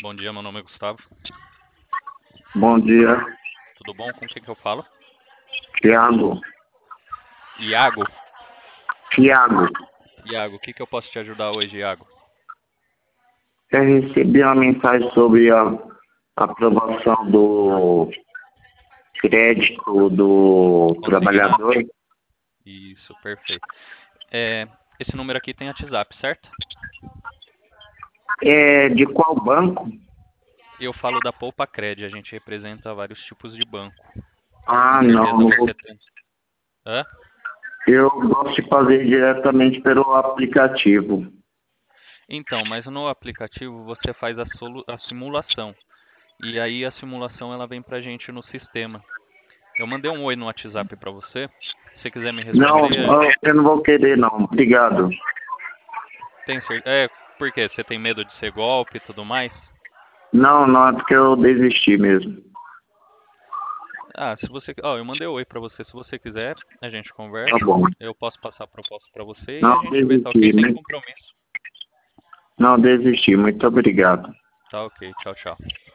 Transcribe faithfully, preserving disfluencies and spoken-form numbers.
Bom dia, meu nome é Gustavo. Bom dia, Tudo bom? Com quem que eu falo? Tiago. Iago. Tiago, Iago, o que que eu posso te ajudar hoje, Iago? eu recebi uma mensagem sobre a aprovação do crédito do Consignado? trabalhador. Isso, perfeito. É, esse número aqui tem WhatsApp, certo? É de qual banco? Eu falo da Poupa Cred, a gente representa vários tipos de banco. Com Ah, não, certeza não vou. você tem. Hã? Eu gosto de fazer diretamente pelo aplicativo. Então, mas no aplicativo você faz a, solu- a simulação. E aí a simulação ela vem pra gente no sistema. Eu mandei um oi no WhatsApp pra você. Se você quiser me Não, responder, eu eu não vou querer não. Obrigado. tem certeza. É, por quê? Você tem medo de ser golpe e tudo mais? Não, não é porque eu desisti mesmo. Ah, se você. Ó, eu mandei oi pra você. Se você quiser, a gente Tá conversa. bom. Eu posso passar a proposta pra você e Não, a gente vê, tá ok? desisti. Sem né? compromisso. Não, desisti. Muito obrigado. Tá ok. Tchau, tchau.